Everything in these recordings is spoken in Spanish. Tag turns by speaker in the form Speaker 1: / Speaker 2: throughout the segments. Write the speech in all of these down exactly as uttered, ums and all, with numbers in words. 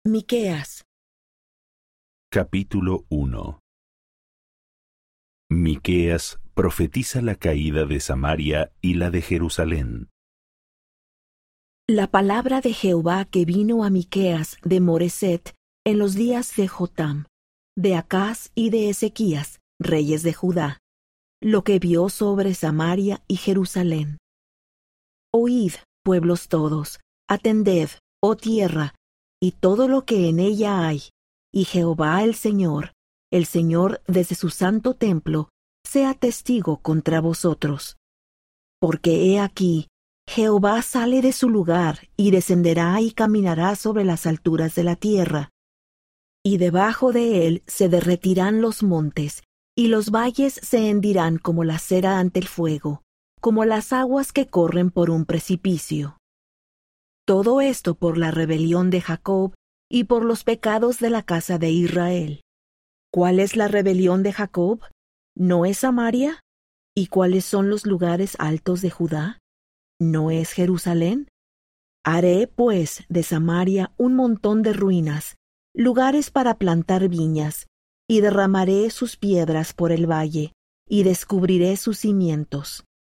Speaker 1: Miqueas.
Speaker 2: Capítulo uno. Miqueas profetiza la caída de Samaria y la de Jerusalén.
Speaker 1: La palabra de Jehová que vino a Miqueas de Moreset en los días de Jotam, de Acaz y de Ezequías, reyes de Judá, lo que vio sobre Samaria y Jerusalén. Oíd, pueblos todos, atended, oh tierra, y todo lo que en ella hay, y Jehová el Señor, el Señor desde su santo templo, sea testigo contra vosotros. Porque he aquí, Jehová sale de su lugar y descenderá y caminará sobre las alturas de la tierra. Y debajo de él se derretirán los montes, y los valles se hendirán como la cera ante el fuego, como las aguas que corren por un precipicio. Todo esto por la rebelión de Jacob y por los pecados de la casa de Israel. ¿Cuál es la rebelión de Jacob? ¿No es Samaria? ¿Y cuáles son los lugares altos de Judá? ¿No es Jerusalén? Haré, pues, de Samaria un montón de ruinas, lugares para plantar viñas, y derramaré sus piedras por el valle, y descubriré sus cimientos.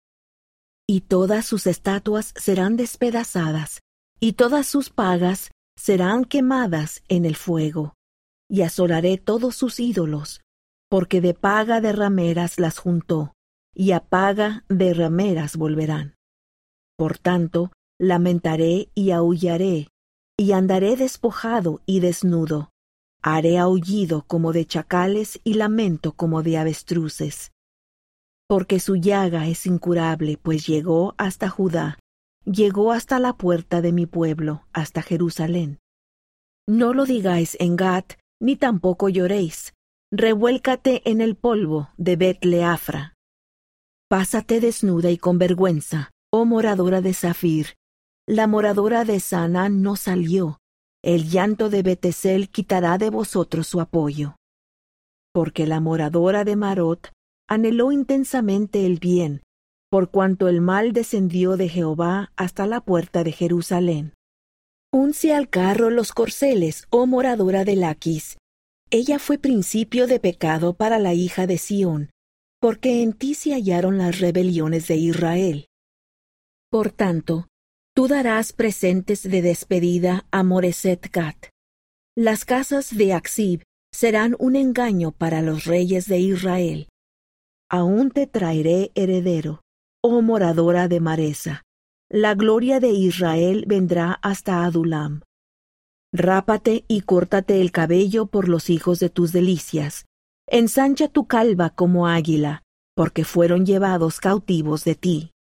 Speaker 1: Y todas sus estatuas serán despedazadas, y todas sus pagas serán quemadas en el fuego, y asolaré todos sus ídolos, porque de paga de rameras las juntó, y a paga de rameras volverán. Por tanto, lamentaré y aullaré, y andaré despojado y desnudo. Haré aullido como de chacales y lamento como de avestruces. Porque su llaga es incurable, pues llegó hasta Judá, llegó hasta la puerta de mi pueblo, hasta Jerusalén. No lo digáis en Gat, ni tampoco lloréis. Revuélcate en el polvo de Bet-Leafra. Pásate desnuda y con vergüenza, oh moradora de Zafir. La moradora de Saanán no salió. El llanto de Betesel quitará de vosotros su apoyo. Porque la moradora de Marot anheló intensamente el bien, por cuanto el mal descendió de Jehová hasta la puerta de Jerusalén. Unce al carro los corceles, oh moradora de Laquis. Ella fue principio de pecado para la hija de Sión, porque en ti se hallaron las rebeliones de Israel. Por tanto, tú darás presentes de despedida a Moreset Gat. Las casas de Aksib serán un engaño para los reyes de Israel. Aún te traeré heredero, oh moradora de Maresa. La gloria de Israel vendrá hasta Adulam. Rápate y córtate el cabello por los hijos de tus delicias. Ensancha tu calva como águila, porque fueron llevados cautivos de ti.